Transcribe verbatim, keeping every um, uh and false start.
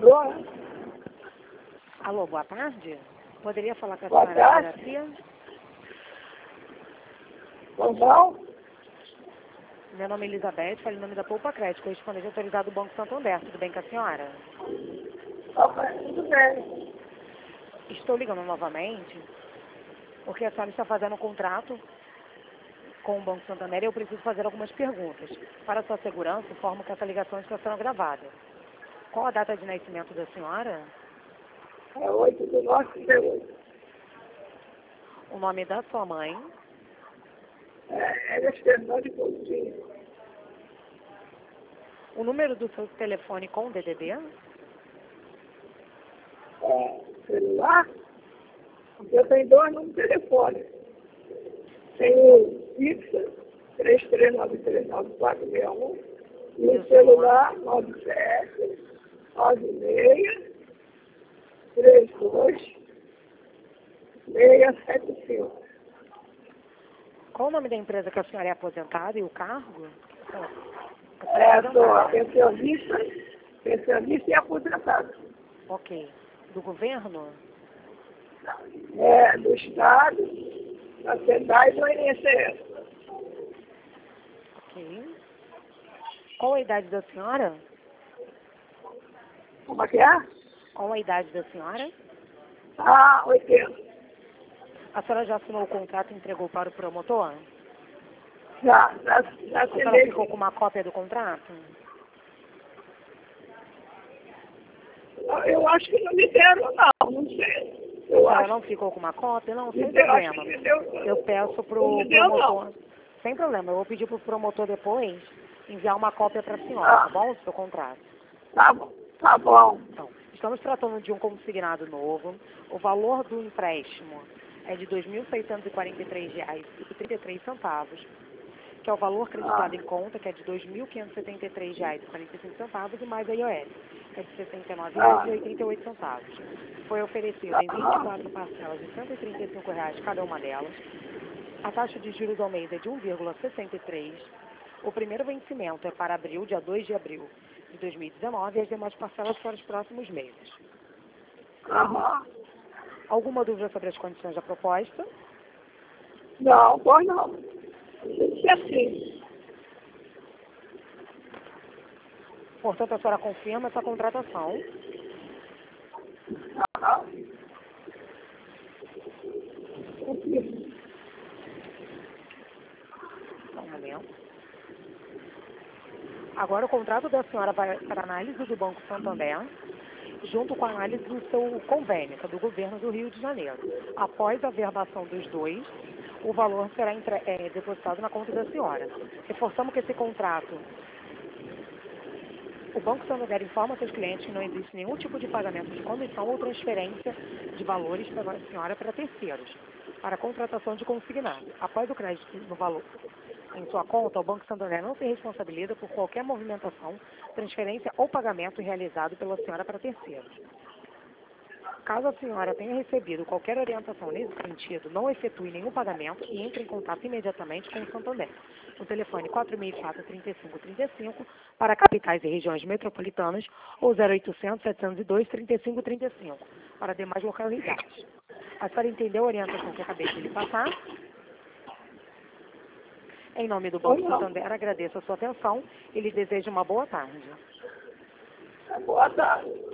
Alô? Alô, boa tarde. Poderia falar com a Boa senhora tarde. Garcia? Normal? Meu nome é Elizabeth, falo em nome da Poupa Crédito, correspondente autorizado do Banco Santander. Tudo bem com a senhora? Ok, tudo bem. Estou ligando novamente porque a senhora está fazendo um contrato com o Banco Santander e eu preciso fazer algumas perguntas. Para sua segurança, informo que essa ligação está sendo gravada. Qual a data de nascimento da senhora? É oito do norte de oito. O nome da sua mãe? É, ela estendeu de Coutinho. O número do seu telefone com o D D D? É, celular? Eu tenho dois números de telefone. Tem o fixo, três três nove três nove quatro seis um, e o celular nove sete nove seis três dois seis sete cinco. Qual o nome da empresa que a senhora é aposentada e o cargo? É, sou pensionista, pensionista e aposentado. Ok. Do governo? É, do Estado, da SEDAI e do I N S S. Ok. Qual a idade da senhora? Como é que é? Qual a idade da senhora? Ah, oitenta. A senhora já assinou o contrato e entregou para o promotor? Já, já, já A senhora assinei. ficou com uma cópia do contrato? Eu acho que não me deram, não, não sei. A Eu senhora acho não ficou com uma cópia? Não, que sem me deu, acho problema. que me deu. Eu peço para Não o me deu, promotor. não. Sem problema, eu vou pedir para o promotor depois enviar uma cópia para a senhora, Ah, tá bom? O seu contrato. tá bom, tá bom. Então, estamos tratando de um consignado novo. O valor do empréstimo é de dois mil seiscentos e quarenta e três reais e trinta e três centavos, que é o valor creditado Ah, em conta, que é de dois mil quinhentos e setenta e três reais e quarenta e cinco centavos, e mais a I O F, que é de sessenta e nove reais ah, e oitenta e oito centavos. Foi oferecido em vinte e ah, quatro parcelas de cento e trinta e cinco reais cada uma delas. A taxa de juros ao mês é de um vírgula sessenta e três. O primeiro vencimento é para abril, dia dois de abril de dois mil e dezenove, e as demais parcelas para os próximos meses. aham. Alguma dúvida sobre as condições da proposta? Não, pois não. Tem que ser assim. Portanto, a senhora confirma essa contratação. Aham. Confirmo. Só um momento. Agora, o contrato da senhora vai para análise do Banco Santander, junto com a análise do seu convênio, que é do governo do Rio de Janeiro. Após a verbação dos dois, o valor será entre, é, depositado na conta da senhora. Reforçamos que esse contrato, o Banco Santander informa seus clientes que não existe nenhum tipo de pagamento de comissão ou transferência de valores para a senhora para terceiros, para a contratação de consignado. Após o crédito no valor em sua conta, o Banco Santander não se responsabiliza por qualquer movimentação, transferência ou pagamento realizado pela senhora para terceiros. Caso a senhora tenha recebido qualquer orientação nesse sentido, não efetue nenhum pagamento e entre em contato imediatamente com o Santander. O telefone quatro seis quatro, três cinco três cinco para capitais e regiões metropolitanas ou zero oitocentos, setecentos e dois, trinta e cinco trinta e cinco para demais localidades. A senhora entendeu a orientação que acabei de lhe passar? Em nome do Pois Banco não. Santander, agradeço a sua atenção e lhe desejo uma boa tarde. Boa tarde.